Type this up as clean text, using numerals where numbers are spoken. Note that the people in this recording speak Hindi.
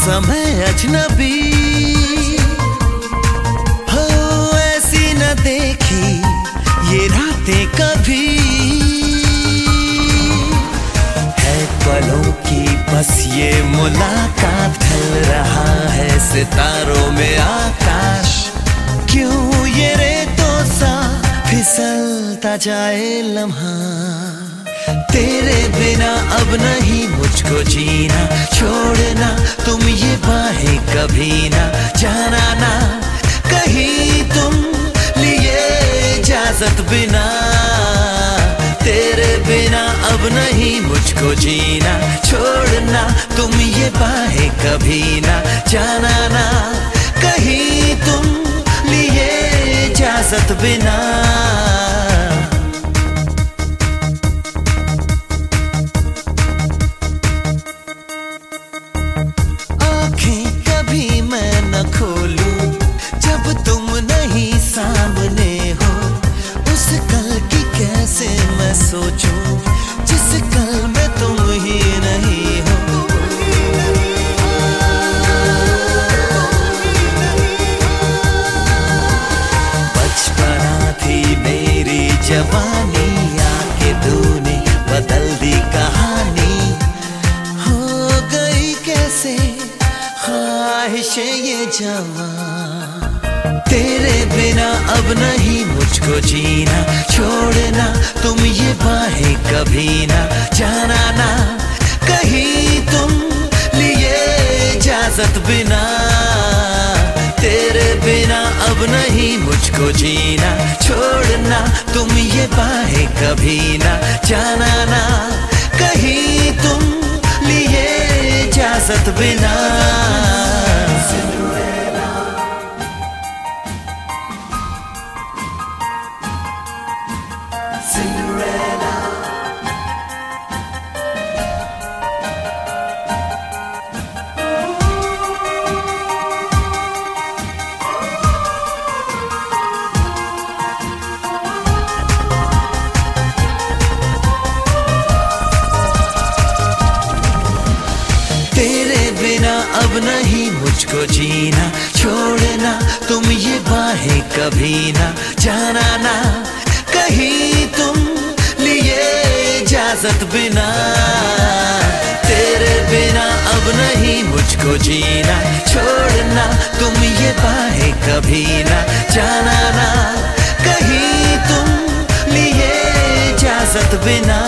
समय अजनबी हो, ऐसी न देखी ये रातें कभी। है पलों की बस ये मुलाकात, ढल रहा है सितारों में आकाश। क्यों ये रेतों सा फिसलता जाए लम्हा, तेरे बिना अब नहीं मुझको जीना। छोड़ना तुम ये बाहें कभी ना, जाना ना कहीं तुम लिए इजाजत बिना। तेरे बिना अब नहीं मुझको जीना। छोड़ना तुम ये बाहें कभी ना, जाना ना कहीं तुम लिए इजाजत बिना। खोलूं जब तुम नहीं सामने हो, उस कल की कैसे मैं सोचूं जिस कल में तुम ही नहीं हो। बचपना थी मेरी जवानी, आके तूने बदल दी कहानी। हो गई कैसे ख्वाहिशें ये जवां, तेरे बिना अब नहीं मुझको जीना। छोड़ना तुम ये बाहें कभी ना, जाना ना कहीं तुम लिए इजाजत बिना। तेरे बिना अब नहीं मुझको जीना। छोड़ना तुम ये बाहें कभी ना, जाना ना कहीं तुम लिए इजाजत बिना। तेरे बिना अब नहीं मुझको जीना। छोड़ना तुम ये बाहें कभी ना, जाना ना कहीं तुम लिए इजाजत बिना। तेरे बिना अब नहीं मुझको जीना। छोड़ना तुम ये बाहें कभी ना, जाना ना कहीं तुम लिए इजाजत बिना।